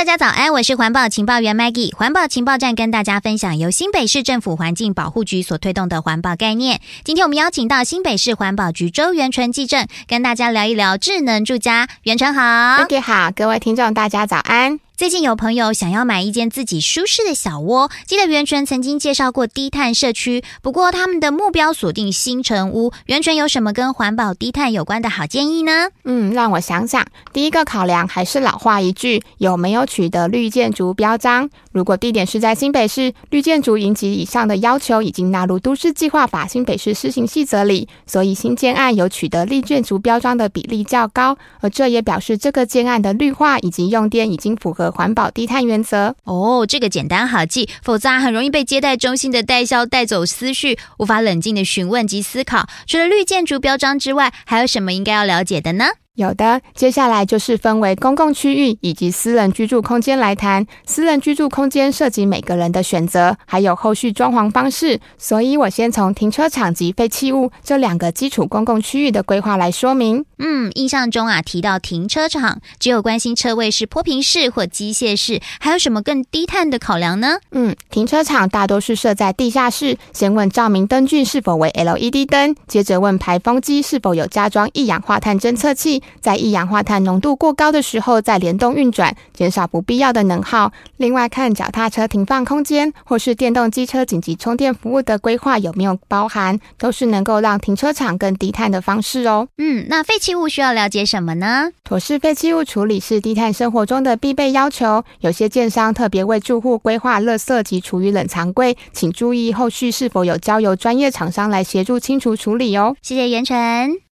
大家早安，我是环保情报员 Maggie。环保情报站跟大家分享由新北市政府环境保护局所推动的环保概念。今天我们邀请到新北市环保局周元纯技正，跟大家聊一聊智能住家。元纯好。 Maggie 好，各位听众大家早安。 最近有朋友想要买一间自己舒适的小窝，记得元纯曾经介绍过低碳社区，不过他们的目标锁定新成屋。元纯有什么跟环保低碳有关的好建议呢？ 让我想想，第一个考量还是老话一句，有没有取得绿建筑标章。如果地点是在新北市，绿建筑营级以上的要求已经纳入都市计划法新北市施行细则里，所以新建案有取得绿建筑标章的比例较高，而这也表示这个建案的绿化以及用电已经符合环保低碳原则。 这个简单好记，否则很容易被接待中心的代销带走思绪，无法冷静的询问及思考。除了绿建筑标章之外，还有什么应该要了解的呢？ 有的，接下来就是分为公共区域以及私人居住空间来谈。私人居住空间涉及每个人的选择，还有后续装潢方式，所以我先从停车场及废弃物这两个基础公共区域的规划来说明。 印象中提到停车场，只有关心车位是坡平式或机械式，还有什么更低碳的考量呢？ 停车场大多是设在地下室，先问照明灯具是否为 LED 灯，接着问排风机是否有加装一氧化碳侦测器，在一氧化碳浓度过高的时候再联动运转，减少不必要的能耗。另外看脚踏车停放空间或是电动机车紧急充电服务的规划有没有包含，都是能够让停车场更低碳的方式哦。 那废弃物需要了解什么呢？ 妥适废弃物处理是低碳生活中的必备要求，有些建商特别为住户规划垃圾及厨余冷藏柜，请注意后续是否有交由专业厂商来协助清除处理哦。 谢谢元纯。